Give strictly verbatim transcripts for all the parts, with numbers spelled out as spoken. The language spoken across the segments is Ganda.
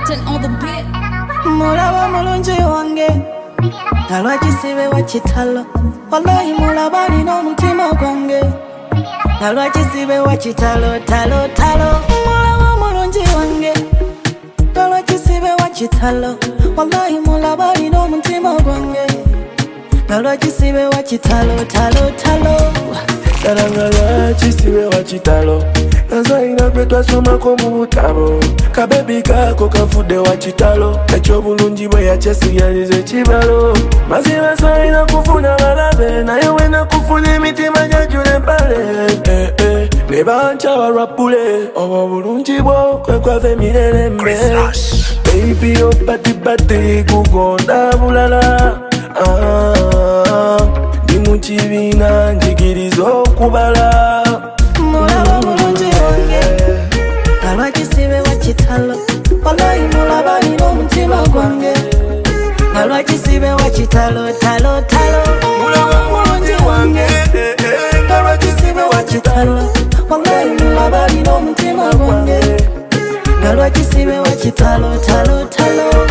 Captain on the beat. Mulaba mulungi wange nalwakisibe wa kitalo wallahi mulaba nino omutima gwange nalwakisibe wa kitalo talo talo mulaba mulungi wange nalwakisibe wa kitalo wallahi mulaba nino omutima gwange nalwakisibe wa kitalo talo talo nalwakisibe wa kitalo nazaina kwe twasomako mu butabo kabebi kako kavudde wa kitalo ekyobulungi bwe yakyesiyaliza ekibalo mazima salina kufuna balabe naye wena kufuna emitima gyajula empale eh, eh. ne bankyawa lwappule obwo bulungi bwo kwe kwava emirerembe baby opatipati kugonda bulala ah, ndi mu kibiina njigiriza okubala mulaba mulungi wange nalwakisibe wa kitalo wallahi mulaba nino omutima gwange nalwakisibe wa kitalo talo talo mulaba mulungi wange nalwakisibe wa kitalo wallahi mulaba nino omutima gwange nalwakisibe wa kitalo talo talo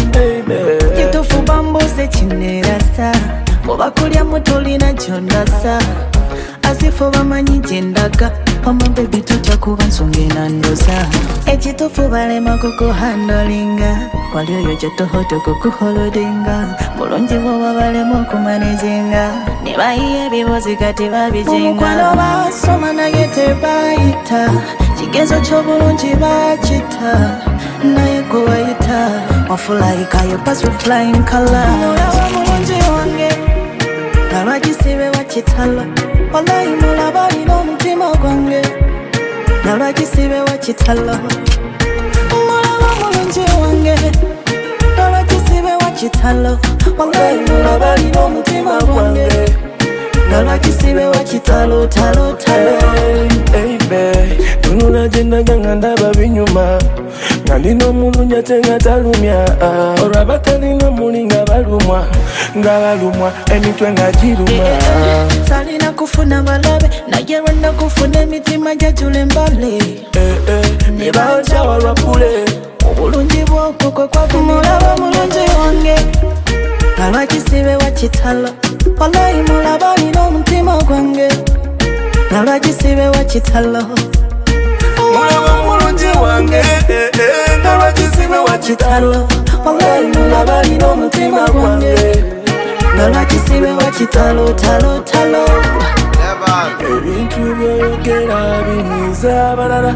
kitufu bambuze kinerasa obakulya mutolina gyondasa asifu bamanyi gyendaga pama bebi tujja kuba nsonga enandoza ekitufu balema kukuhandolinga wali oyo gyetohoto kukuholodinga bulungi bwoba balema okumanezinga ne bayiya ebibuzi kati babijenga omukwano basoma naye tebayita kigezo ky'obulungi bakita naye kubayita wafulayikayo pass with flying color mulaba mulungi wange nalwakisibe wa kitalo wallahi mulaba nino omutima gwange nalwakisibe wa kitalo mulaba mulungi wange nalwakisibe wa kitalo wallahi mulaba nino omutima gwange nalwakisibe wa kitalo talo talo tunula gyendaga nga ndaba binyuma nga ndina omulungi ate nga talumya olwaba talina muli nga balumwa nga balumwa emitwe nga giruma salina kufuna balabe naye lwenda kufuna emitima gyajula embale ne bankyawa lwappule obulungi bwokwo kwe kwava mulaba mulungi wange nalwakisibe wa kitalo wallahi mulaba nino omutima gwange nalwakisibe wa kitalo mulaba mulungi wange nalwakisibe wa kitalo wallahi mulaba nino omutima gwange nalwakisibe wa kitalo talo talo ebintu byoyogera binyiza abalala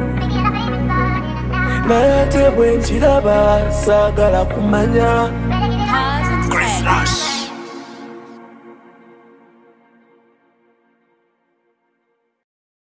naye ate bwe nkiraba saagala kumanya Pause and